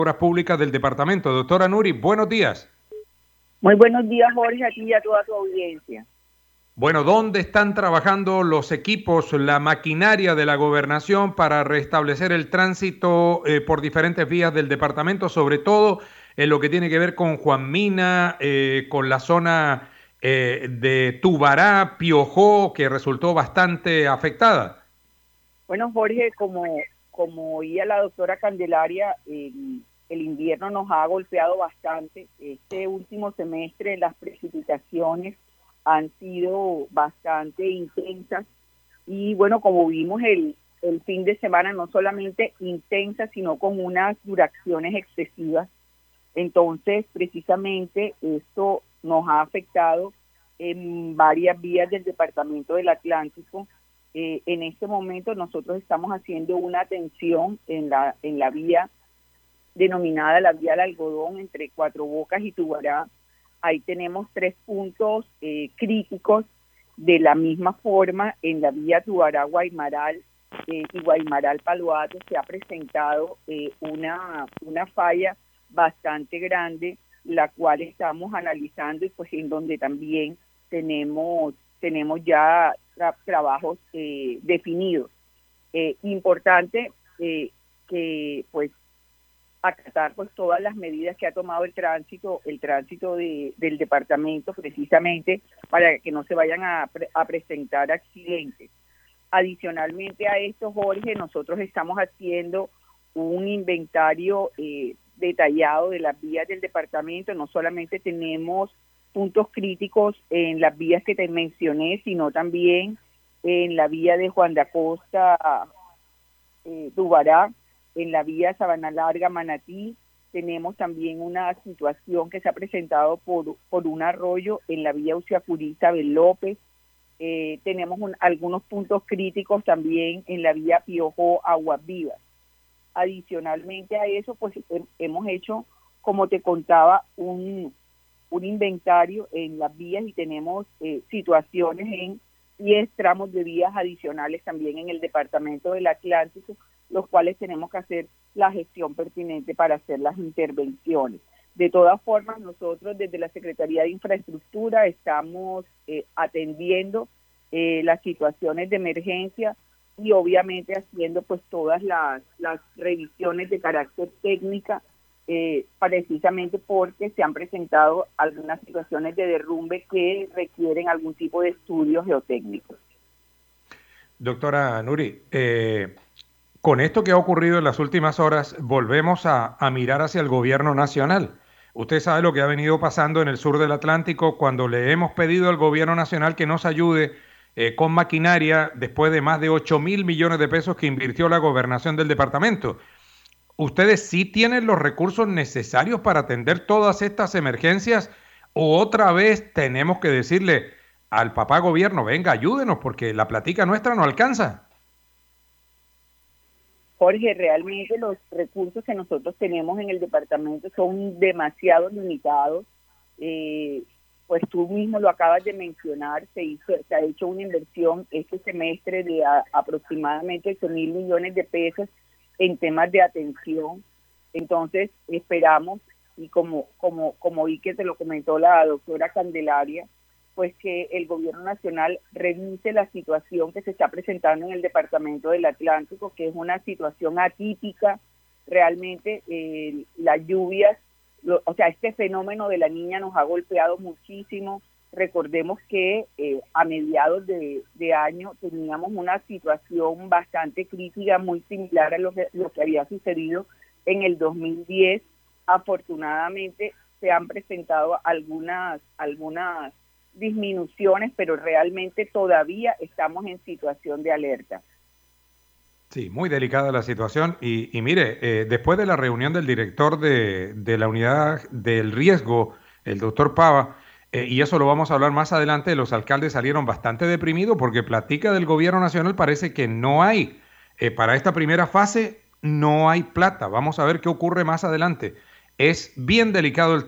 Obras Públicas del departamento. Doctora Nuri, buenos días. Muy buenos días, Jorge, a ti y a toda tu audiencia. Bueno, ¿dónde están trabajando los equipos, la maquinaria de la gobernación para restablecer el tránsito por diferentes vías del departamento, sobre todo en lo que tiene que ver con Juan Mina, con la zona de Tubará, Piojó, que resultó bastante afectada? Bueno, Jorge, como oía la doctora Candelaria, el invierno nos ha golpeado bastante. Este último semestre las precipitaciones han sido bastante intensas y bueno, como vimos el fin de semana, no solamente intensas, sino con unas duraciones excesivas. Entonces, precisamente esto nos ha afectado en varias vías del departamento del Atlántico. En este momento nosotros estamos haciendo una atención en la vía denominada la vía del algodón entre Cuatro Bocas y Tubará. Ahí tenemos 3 puntos críticos. De la misma forma, en la vía Tubará-Guaymaral y Guaymaral-Paloato se ha presentado una falla bastante grande, la cual estamos analizando y pues en donde también tenemos ya trabajos definidos. Importante que pues acatar pues todas las medidas que ha tomado el tránsito del departamento, precisamente para que no se vayan a presentar accidentes. Adicionalmente a esto, Jorge, nosotros estamos haciendo un inventario detallado de las vías del departamento. No solamente tenemos puntos críticos en las vías que te mencioné, sino también en la vía de Juan de Acosta, Tubará, en la vía Sabana Larga, Manatí. Tenemos también una situación que se ha presentado por un arroyo en la vía Uciacurí, Isabel López. Tenemos algunos puntos críticos también en la vía Piojó, Aguas Vivas. Adicionalmente a eso, pues hemos hecho, como te contaba, un inventario en las vías y tenemos situaciones en 10 tramos de vías adicionales también en el departamento del Atlántico, los cuales tenemos que hacer la gestión pertinente para hacer las intervenciones. De todas formas, nosotros desde la Secretaría de Infraestructura estamos atendiendo las situaciones de emergencia y obviamente haciendo pues todas las revisiones de carácter técnica, precisamente porque se han presentado algunas situaciones de derrumbe que requieren algún tipo de estudios geotécnicos. Doctora Nuri, con esto que ha ocurrido en las últimas horas, volvemos a mirar hacia el gobierno nacional. Usted sabe lo que ha venido pasando en el sur del Atlántico cuando le hemos pedido al gobierno nacional que nos ayude con maquinaria después de más de 8.000 millones de pesos que invirtió la gobernación del departamento. ¿Ustedes sí tienen los recursos necesarios para atender todas estas emergencias o otra vez tenemos que decirle al papá gobierno, venga, ayúdenos porque la platica nuestra no alcanza? Jorge, realmente los recursos que nosotros tenemos en el departamento son demasiado limitados. Pues tú mismo lo acabas de mencionar, se ha hecho una inversión este semestre de aproximadamente 8.000 millones de pesos en temas de atención. Entonces esperamos, y como vi que te lo comentó la doctora Candelaria, pues que el gobierno nacional revise la situación que se está presentando en el departamento del Atlántico, que es una situación atípica. Realmente las lluvias, este fenómeno de la Niña nos ha golpeado muchísimo. Recordemos que a mediados de año teníamos una situación bastante crítica, muy similar a lo que había sucedido en el 2010. Afortunadamente se han presentado algunas disminuciones, pero realmente todavía estamos en situación de alerta. Sí, muy delicada la situación. Y mire, después de la reunión del director de la unidad del riesgo, el doctor Pava, y eso lo vamos a hablar más adelante, los alcaldes salieron bastante deprimidos porque platica del gobierno nacional, parece que no hay, para esta primera fase, no hay plata. Vamos a ver qué ocurre más adelante. Es bien delicado el tema.